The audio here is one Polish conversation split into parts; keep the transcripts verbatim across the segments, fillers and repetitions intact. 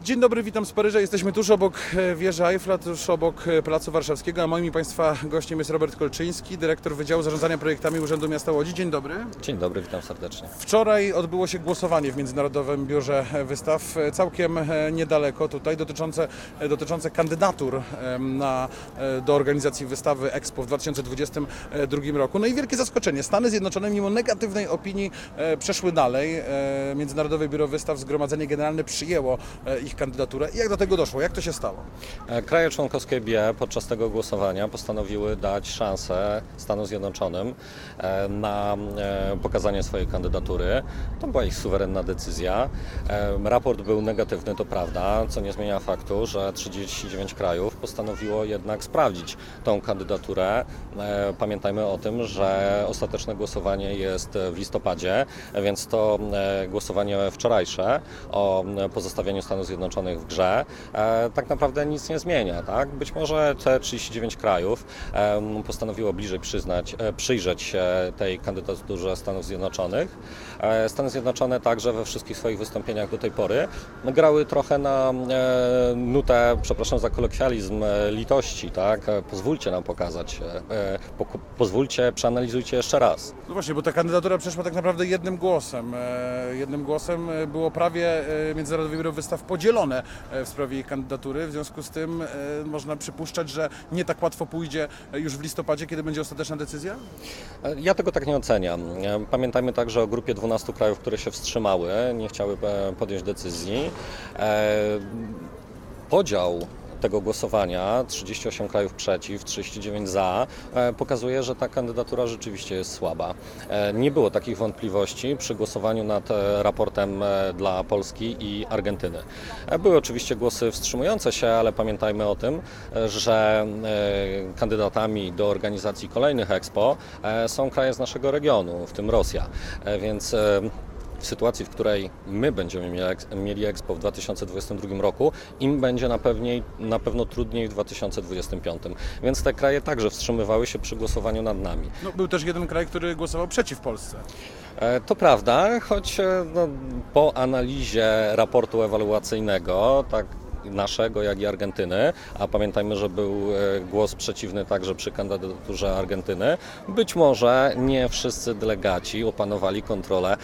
Dzień dobry, witam z Paryża. Jesteśmy tuż obok wieży Eiffla, tuż obok Placu Warszawskiego, a moim i Państwa gościem jest Robert Kolczyński, dyrektor Wydziału Zarządzania Projektami Urzędu Miasta Łodzi. Dzień dobry. Dzień dobry, witam serdecznie. Wczoraj odbyło się głosowanie w Międzynarodowym Biurze Wystaw, całkiem niedaleko tutaj, dotyczące, dotyczące kandydatur na, do organizacji wystawy Expo w dwa tysiące dwudziestym drugim roku. No i wielkie zaskoczenie. Stany Zjednoczone mimo negatywnej opinii przeszły dalej. Międzynarodowe Biuro Wystaw, Zgromadzenie Generalne przyjęło ich kandydaturę. Jak do tego doszło? Jak to się stało? Kraje członkowskie B I E podczas tego głosowania postanowiły dać szansę Stanom Zjednoczonym na pokazanie swojej kandydatury. To była ich suwerenna decyzja. Raport był negatywny, to prawda, co nie zmienia faktu, że trzydzieści dziewięć krajów postanowiło jednak sprawdzić tą kandydaturę. Pamiętajmy o tym, że ostateczne głosowanie jest w listopadzie, więc to głosowanie wczorajsze o pozostawieniu Stanów Zjednoczonych w grze tak naprawdę nic nie zmienia. Tak? Być może te trzydzieści dziewięć krajów postanowiło bliżej przyznać, przyjrzeć się tej kandydaturze Stanów Zjednoczonych. Stany Zjednoczone także we wszystkich swoich wystąpieniach do tej pory grały trochę na nutę, przepraszam za kolokwializm, litości. Tak? Pozwólcie nam pokazać, pozwólcie, przeanalizujcie jeszcze raz. No właśnie, bo ta kandydatura przeszła tak naprawdę jednym głosem. Jednym głosem było prawie Międzynarodowe Biuro Wystaw podzielone w sprawie jej kandydatury. W związku z tym można przypuszczać, że nie tak łatwo pójdzie już w listopadzie, kiedy będzie ostateczna decyzja? Ja tego tak nie oceniam. Pamiętajmy także o grupie dwunastu krajów, które się wstrzymały, nie chciały podjąć decyzji. Podział tego głosowania, trzydzieści osiem krajów przeciw, trzydzieści dziewięć za, pokazuje, że ta kandydatura rzeczywiście jest słaba. Nie było takich wątpliwości przy głosowaniu nad raportem dla Polski i Argentyny. Były oczywiście głosy wstrzymujące się, ale pamiętajmy o tym, że kandydatami do organizacji kolejnych Expo są kraje z naszego regionu, w tym Rosja. Więc w sytuacji, w której my będziemy mieli Expo w dwa tysiące dwudziestym drugim roku, im będzie na, pewniej, na pewno trudniej w dwa tysiące dwudziestym piątym. Więc te kraje także wstrzymywały się przy głosowaniu nad nami. No, był też jeden kraj, który głosował przeciw Polsce. To prawda, choć no, po analizie raportu ewaluacyjnego, tak naszego, jak i Argentyny, a pamiętajmy, że był głos przeciwny także przy kandydaturze Argentyny, być może nie wszyscy delegaci opanowali kontrolę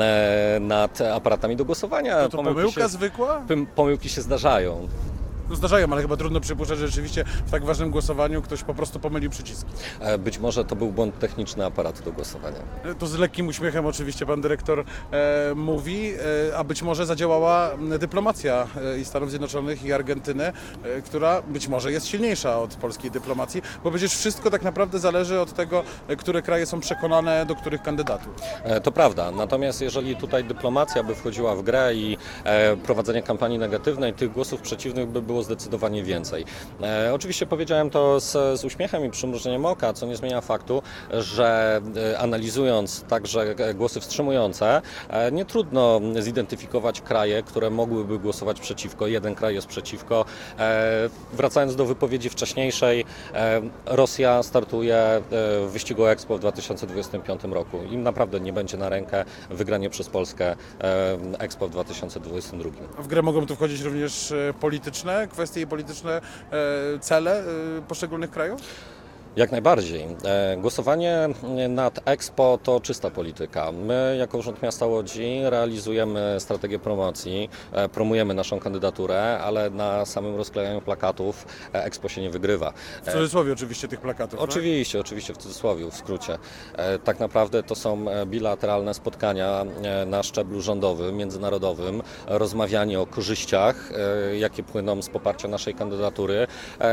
nad aparatami do głosowania. To, to pomyłka się, zwykła? Pomyłki się zdarzają. No zdarzają, ale chyba trudno przypuszczać, że rzeczywiście w tak ważnym głosowaniu ktoś po prostu pomylił przyciski. Być może to był błąd techniczny aparatu do głosowania. To z lekkim uśmiechem oczywiście pan dyrektor e, mówi, e, a być może zadziałała dyplomacja e, i Stanów Zjednoczonych i Argentyny, e, która być może jest silniejsza od polskiej dyplomacji, bo przecież wszystko tak naprawdę zależy od tego, e, które kraje są przekonane do których kandydatów. E, to prawda, natomiast jeżeli tutaj dyplomacja by wchodziła w grę i e, prowadzenie kampanii negatywnej, tych głosów przeciwnych by było zdecydowanie więcej. E, oczywiście powiedziałem to z, z uśmiechem i przymrużeniem oka, co nie zmienia faktu, że e, analizując także głosy wstrzymujące, e, nie trudno zidentyfikować kraje, które mogłyby głosować przeciwko. Jeden kraj jest przeciwko. E, wracając do wypowiedzi wcześniejszej, e, Rosja startuje w wyścigu Expo w dwa tysiące dwudziestym piątym roku. Im naprawdę nie będzie na rękę wygranie przez Polskę e, Expo w dwa tysiące dwudziestym drugim. W grę mogą tu wchodzić również polityczne kwestie i polityczne cele poszczególnych krajów? Jak najbardziej. Głosowanie nad Expo to czysta polityka. My jako Urząd Miasta Łodzi realizujemy strategię promocji, promujemy naszą kandydaturę, ale na samym rozklejaniu plakatów Expo się nie wygrywa. W cudzysłowie oczywiście tych plakatów. Oczywiście, tak? Oczywiście w cudzysłowie, w skrócie. Tak naprawdę to są bilateralne spotkania na szczeblu rządowym, międzynarodowym, rozmawianie o korzyściach, jakie płyną z poparcia naszej kandydatury.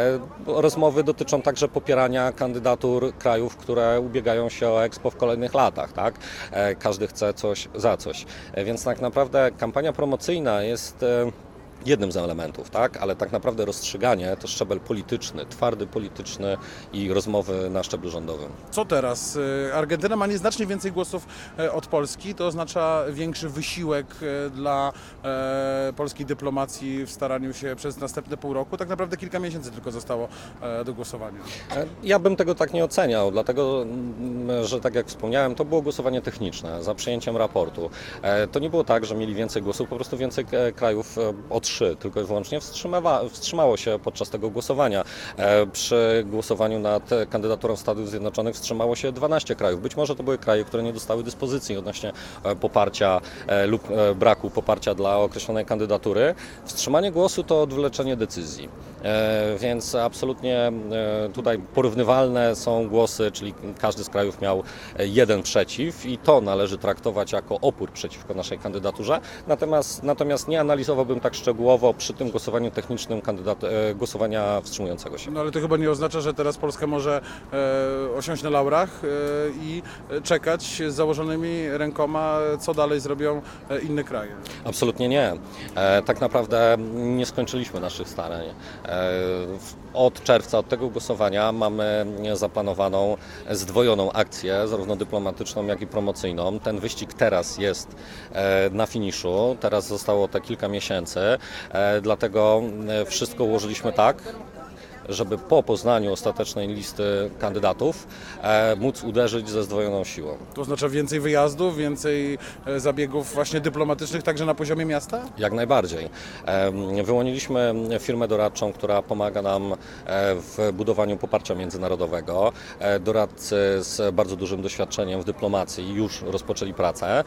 Rozmowy dotyczą także popierania kandydatur krajów, które ubiegają się o Expo w kolejnych latach. Tak? Każdy chce coś za coś. Więc tak naprawdę kampania promocyjna jest jednym z elementów, tak? Ale tak naprawdę rozstrzyganie to szczebel polityczny, twardy polityczny i rozmowy na szczeblu rządowym. Co teraz? Argentyna ma nieznacznie więcej głosów od Polski, to oznacza większy wysiłek dla polskiej dyplomacji w staraniu się przez następne pół roku. Tak naprawdę kilka miesięcy tylko zostało do głosowania. Ja bym tego tak nie oceniał, dlatego, że tak jak wspomniałem, to było głosowanie techniczne za przyjęciem raportu. To nie było tak, że mieli więcej głosów, po prostu więcej krajów od trzy, tylko i wyłącznie wstrzymawa, wstrzymało się podczas tego głosowania. E, przy głosowaniu nad kandydaturą Stanów Zjednoczonych wstrzymało się dwanaście krajów. Być może to były kraje, które nie dostały dyspozycji odnośnie e, poparcia e, lub e, braku poparcia dla określonej kandydatury. Wstrzymanie głosu to odwleczenie decyzji. E, więc absolutnie e, tutaj porównywalne są głosy, czyli każdy z krajów miał jeden przeciw i to należy traktować jako opór przeciwko naszej kandydaturze. Natomiast, natomiast nie analizowałbym tak szczegółowo przy tym głosowaniu technicznym kandydat, e, głosowania wstrzymującego się. No ale to chyba nie oznacza, że teraz Polska może e, osiąść na laurach e, i czekać z założonymi rękoma, co dalej zrobią e, inne kraje. Absolutnie nie. E, tak naprawdę nie skończyliśmy naszych starań. E, w, od czerwca, od tego głosowania mamy zaplanowaną zdwojoną akcję, zarówno dyplomatyczną, jak i promocyjną. Ten wyścig teraz jest e, na finiszu, teraz zostało te kilka miesięcy, e, dlatego e, wszystko ułożyliśmy tak, żeby po poznaniu ostatecznej listy kandydatów e, móc uderzyć ze zdwojoną siłą. To oznacza więcej wyjazdów, więcej e, zabiegów właśnie dyplomatycznych także na poziomie miasta? Jak najbardziej. E, wyłoniliśmy firmę doradczą, która pomaga nam e, w budowaniu poparcia międzynarodowego. E, doradcy z bardzo dużym doświadczeniem w dyplomacji już rozpoczęli pracę.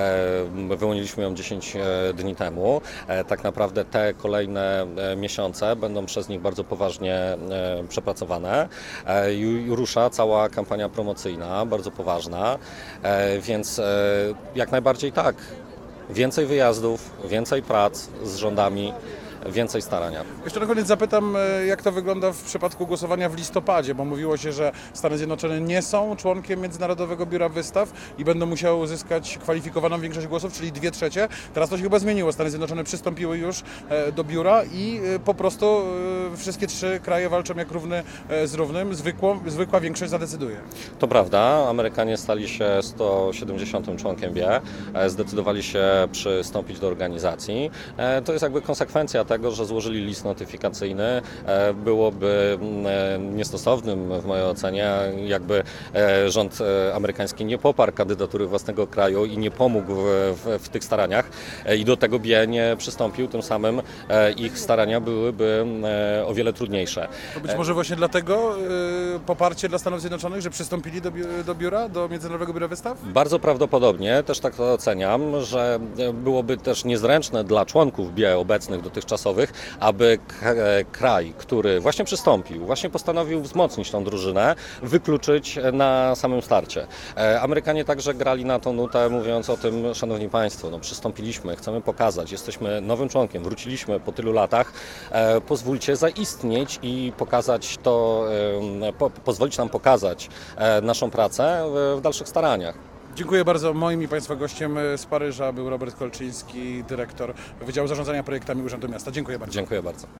E, wyłoniliśmy ją dziesięć dni temu. E, tak naprawdę te kolejne e, miesiące będą przez nich bardzo poważnie przepracowane. I rusza cała kampania promocyjna, bardzo poważna, więc jak najbardziej tak. Więcej wyjazdów, więcej prac z rządami, więcej starania. Jeszcze na koniec zapytam, jak to wygląda w przypadku głosowania w listopadzie, bo mówiło się, że Stany Zjednoczone nie są członkiem Międzynarodowego Biura Wystaw i będą musiały uzyskać kwalifikowaną większość głosów, czyli dwie trzecie. Teraz to się chyba zmieniło. Stany Zjednoczone przystąpiły już do biura i po prostu wszystkie trzy kraje walczą jak równy z równym. Zwykłą, zwykła większość zadecyduje. To prawda. Amerykanie stali się sto siedemdziesiątym członkiem B I E, zdecydowali się przystąpić do organizacji. To jest jakby konsekwencja tego, że złożyli list notyfikacyjny. Byłoby niestosownym w mojej ocenie, jakby rząd amerykański nie poparł kandydatury własnego kraju i nie pomógł w, w, w tych staraniach i do tego B I E nie przystąpił, tym samym ich starania byłyby o wiele trudniejsze. To być może właśnie dlatego poparcie dla Stanów Zjednoczonych, że przystąpili do, do biura, do Międzynarodowego Biura Wystaw? Bardzo prawdopodobnie, też tak to oceniam, że byłoby też niezręczne dla członków B I E obecnych dotychczas, aby kraj, który właśnie przystąpił, właśnie postanowił wzmocnić tą drużynę, wykluczyć na samym starcie. Amerykanie także grali na tą nutę, mówiąc o tym, szanowni państwo, no przystąpiliśmy, chcemy pokazać, jesteśmy nowym członkiem, wróciliśmy po tylu latach, pozwólcie zaistnieć i pokazać to, po, pozwolić nam pokazać naszą pracę w dalszych staraniach. Dziękuję bardzo. Moim i Państwa gościem z Paryża był Robert Kolczyński, dyrektor Wydziału Zarządzania Projektami Urzędu Miasta. Dziękuję bardzo. Dziękuję bardzo.